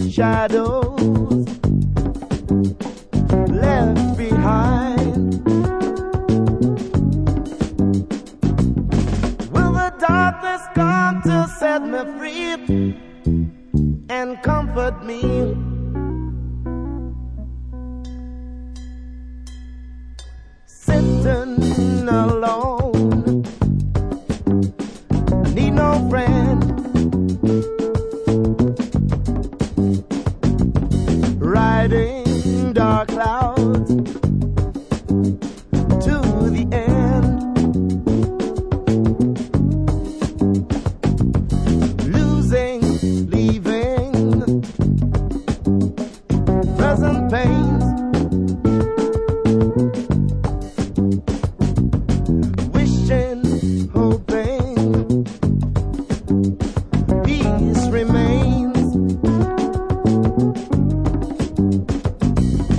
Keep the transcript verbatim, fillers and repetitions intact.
shadows left behind. Will the darkness come to set me free and comfort me? Sitting alone, I need no friend. Riding dark clouds to the end. Losing, leaving, present pains. Wishing, hoping, peace remains.